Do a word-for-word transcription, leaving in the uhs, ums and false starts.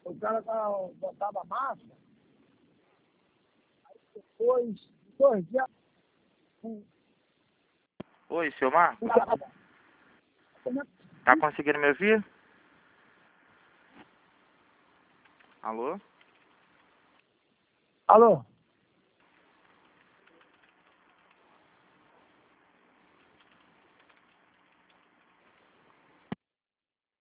O cara tá, botava máscara, aí depois, dois dias, Oi, seu Mar? Tá conseguindo me ouvir? Alô? alô?